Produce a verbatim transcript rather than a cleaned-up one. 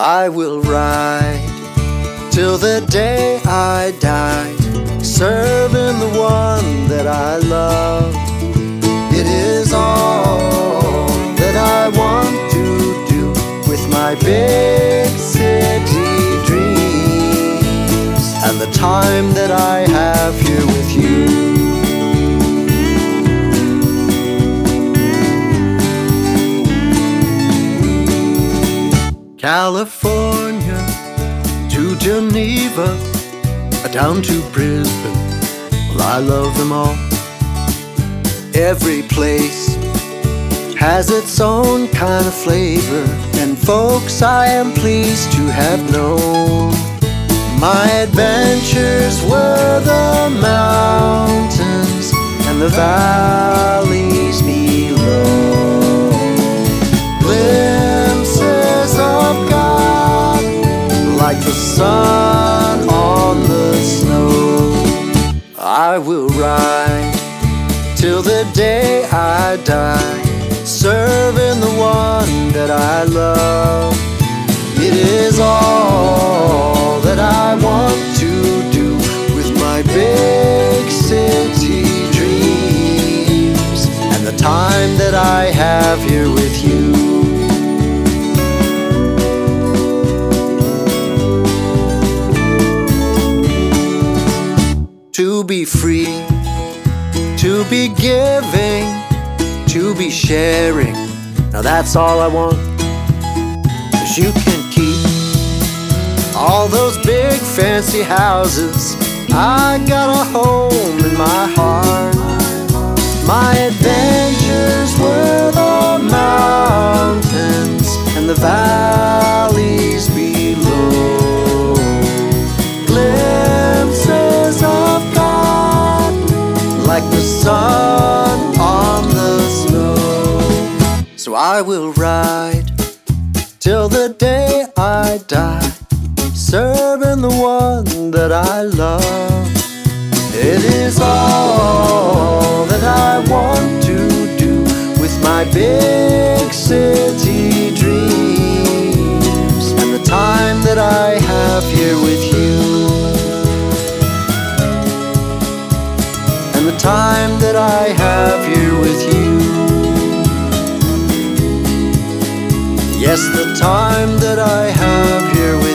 I will ride till the day I die, serving the one that I love. It is all that I want to do with my big city dreams, and the time that I have here with you. California to Geneva, down to Brisbane, well, I love them all. Every place has its own kind of flavor, and folks I am pleased to have known. My adventures were the mountains and the valleys below. Glimpses of God like the sun on the snow. I will ride till the day I die, serving the one that I love. It is all that I want to do with my big city dreams, and the time that I have here with you. To be free, to be giving, to be sharing, now that's all I want. 'Cause you can keep all those big fancy houses, I got a home in my heart. My adventures were the mountains and the valleys below. Glimpses of God like the sun on the snow. So I will ride till the day I die, serving the one that I love. It is all that I want to do with my big city dreams, and the time that I have here with you, and the time that I have here with you. Yes, the time that I have here with you.